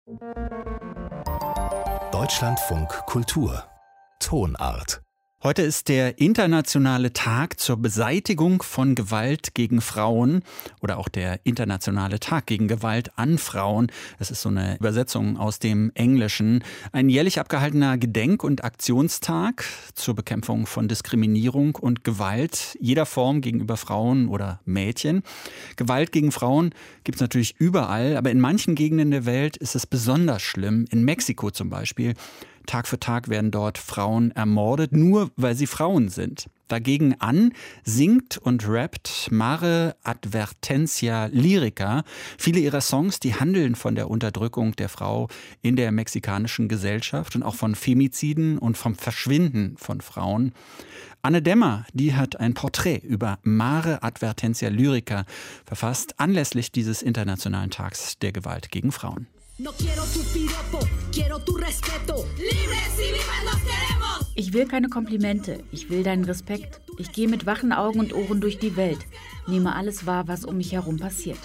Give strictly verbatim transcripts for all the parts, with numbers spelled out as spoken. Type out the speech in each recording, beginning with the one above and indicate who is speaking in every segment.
Speaker 1: Deutschlandfunk Kultur Tonart.
Speaker 2: Heute ist der internationale Tag zur Beseitigung von Gewalt gegen Frauen oder auch der internationale Tag gegen Gewalt an Frauen. Es ist so eine Übersetzung aus dem Englischen. Ein jährlich abgehaltener Gedenk- und Aktionstag zur Bekämpfung von Diskriminierung und Gewalt jeder Form gegenüber Frauen oder Mädchen. Gewalt gegen Frauen gibt es natürlich überall, aber in manchen Gegenden der Welt ist es besonders schlimm. In Mexiko zum Beispiel. Tag für Tag werden dort Frauen ermordet, nur weil sie Frauen sind. Dagegen an singt und rappt Mare Advertencia Lyrica. Viele ihrer Songs, die handeln von der Unterdrückung der Frau in der mexikanischen Gesellschaft und auch von Femiziden und vom Verschwinden von Frauen. Anne Dämmer, die hat ein Porträt über Mare Advertencia Lyrica verfasst, anlässlich dieses Internationalen Tags der Gewalt gegen Frauen.
Speaker 3: Ich will keine Komplimente, ich will deinen Respekt. Ich gehe mit wachen Augen und Ohren durch die Welt, nehme alles wahr, was um mich herum passiert.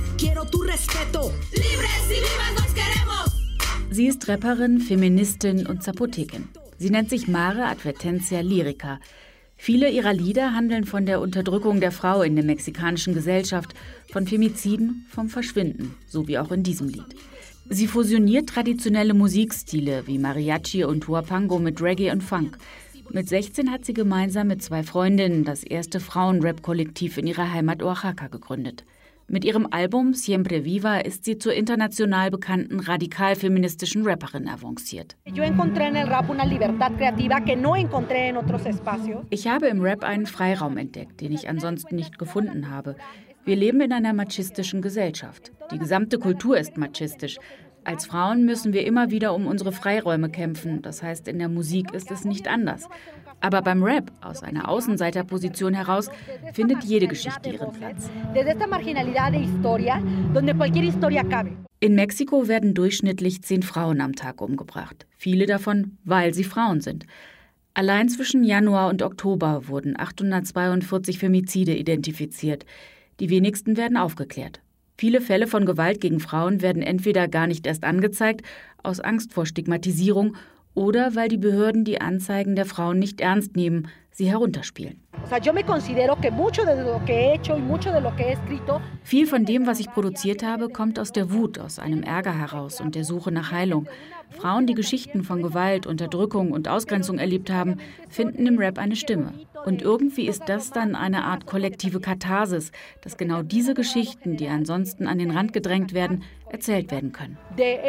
Speaker 3: Sie ist Rapperin, Feministin und Zapotekin. Sie nennt sich Mare Advertencia Lyrica. Viele ihrer Lieder handeln von der Unterdrückung der Frau in der mexikanischen Gesellschaft, von Femiziden, vom Verschwinden, so wie auch in diesem Lied. Sie fusioniert traditionelle Musikstile wie Mariachi und Huapango mit Reggae und Funk. Mit sechzehn hat sie gemeinsam mit zwei Freundinnen das erste Frauen-Rap-Kollektiv in ihrer Heimat Oaxaca gegründet. Mit ihrem Album Siempre Viva ist sie zur international bekannten radikal-feministischen Rapperin avanciert. Ich habe im Rap einen Freiraum entdeckt, den ich ansonsten nicht gefunden habe. Wir leben in einer machistischen Gesellschaft. Die gesamte Kultur ist machistisch. Als Frauen müssen wir immer wieder um unsere Freiräume kämpfen. Das heißt, in der Musik ist es nicht anders. Aber beim Rap, aus einer Außenseiterposition heraus, findet jede Geschichte ihren Platz. In Mexiko werden durchschnittlich zehn Frauen am Tag umgebracht. Viele davon, weil sie Frauen sind. Allein zwischen Januar und Oktober wurden achthundertzweiundvierzig Femizide identifiziert. Die wenigsten werden aufgeklärt. Viele Fälle von Gewalt gegen Frauen werden entweder gar nicht erst angezeigt, aus Angst vor Stigmatisierung, oder weil die Behörden die Anzeigen der Frauen nicht ernst nehmen, sie herunterspielen. Viel von dem, was ich produziert habe, kommt aus der Wut, aus einem Ärger heraus und der Suche nach Heilung. Frauen, die Geschichten von Gewalt, Unterdrückung und Ausgrenzung erlebt haben, finden im Rap eine Stimme. Und irgendwie ist das dann eine Art kollektive Katharsis, dass genau diese Geschichten, die ansonsten an den Rand gedrängt werden, erzählt werden können.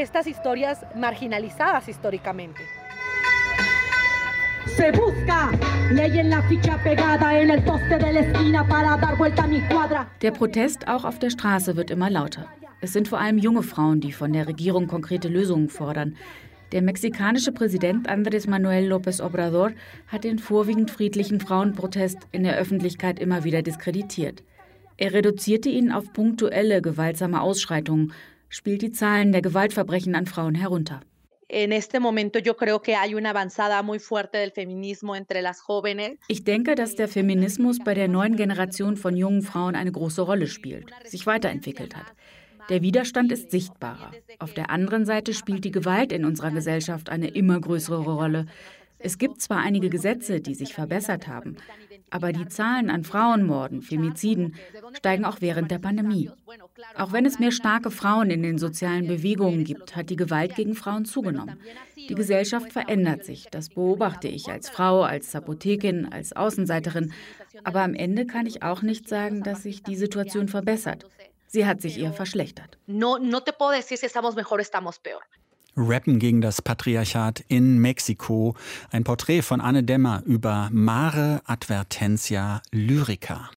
Speaker 3: Der Protest auch auf der Straße wird immer lauter. Es sind vor allem junge Frauen, die von der Regierung konkrete Lösungen fordern. Der mexikanische Präsident Andrés Manuel López Obrador hat den vorwiegend friedlichen Frauenprotest in der Öffentlichkeit immer wieder diskreditiert. Er reduzierte ihn auf punktuelle, gewaltsame Ausschreitungen, spielt die Zahlen der Gewaltverbrechen an Frauen herunter. Ich denke, dass der Feminismus bei der neuen Generation von jungen Frauen eine große Rolle spielt, sich weiterentwickelt hat. Der Widerstand ist sichtbarer. Auf der anderen Seite spielt die Gewalt in unserer Gesellschaft eine immer größere Rolle. Es gibt zwar einige Gesetze, die sich verbessert haben, aber die Zahlen an Frauenmorden, Femiziden steigen auch während der Pandemie. Auch wenn es mehr starke Frauen in den sozialen Bewegungen gibt, hat die Gewalt gegen Frauen zugenommen. Die Gesellschaft verändert sich, das beobachte ich als Frau, als Zapotekin, als Außenseiterin. Aber am Ende kann ich auch nicht sagen, dass sich die Situation verbessert. Sie hat sich eher verschlechtert.
Speaker 2: Rappen gegen das Patriarchat in Mexiko. Ein Porträt von Anne Dämmer über Mare Advertencia Lyrica.